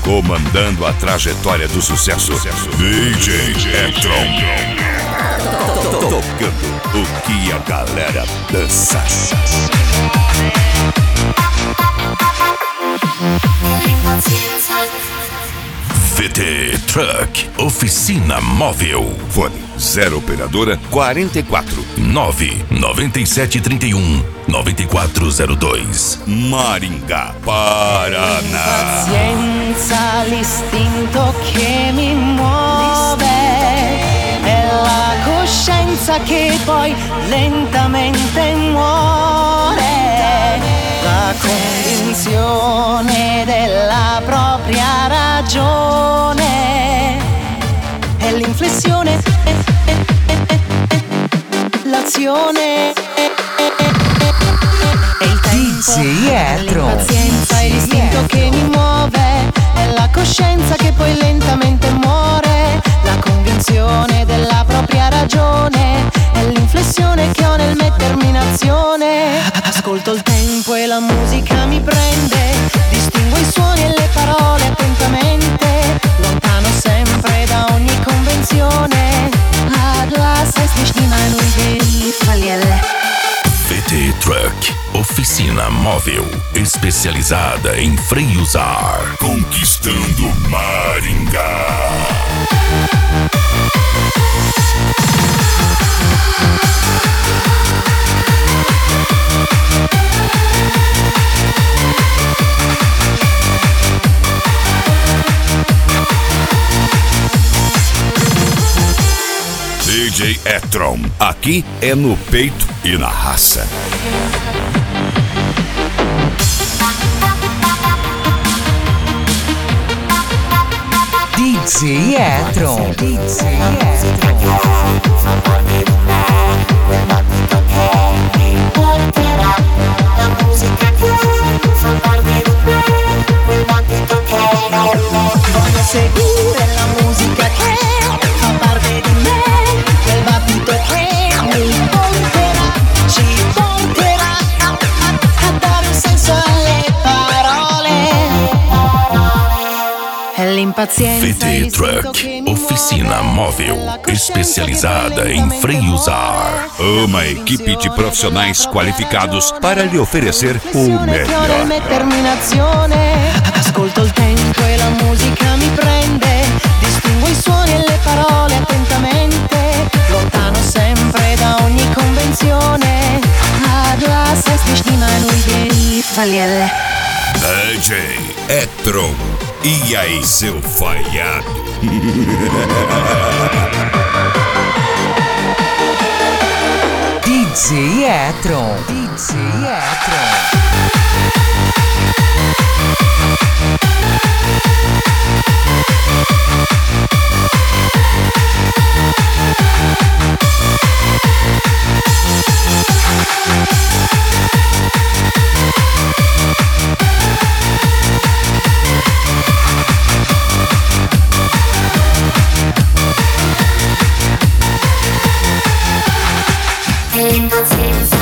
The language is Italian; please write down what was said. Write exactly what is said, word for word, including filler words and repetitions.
comandando a trajetória do sucesso, D J E-Tron. Tocando o que a galera dança. V T Truck, oficina móvel. Fone zero operadora quarenta e quatro nove nove sete três um nove quatro zero dois. Maringá, Paraná. Pazienza, l'istinto che mi muove, è la coscienza che poi lentamente muore, la convinzione della propria ragione, è l'inflessione, l'azione, è il tempo, è l'impazienza, è l'istinto che mi muove, è la coscienza che poi lentamente muore, la convinzione della propria ragione, è l'inflessione che ho nel mettermi in azione. Ascolto il tempo e la musica mi prende, distingo i suoni e le parole attentamente, lontano sempre da ogni convenzione. Atlas es nicht mehr nur die Falielle. V T Truck, oficina móvel especializada em freios a ar. Conquistando Maringá. D J E-Tron, aqui é no peito e na raça. D J E-Tron. D J Voglio seguire la musica che fa parte di me, quel battito che mi porterà, ci porterà a, a, a dare un senso alle parole. È l'impazienza. V T Truck, oficina móvel especializada em freios a ar. Uma equipe de profissionais qualificados para lhe oferecer o melhor. Ascolto il tempo e la musica mi prende, distingo i suoni e le parole attentamente, lontano sempre da ogni convenzione. Atlas es nicht mehr nur die Falielle. D J E-Tron, e aí seu falhado? D J E-Tron. D J E-Tron. Ain't no sense.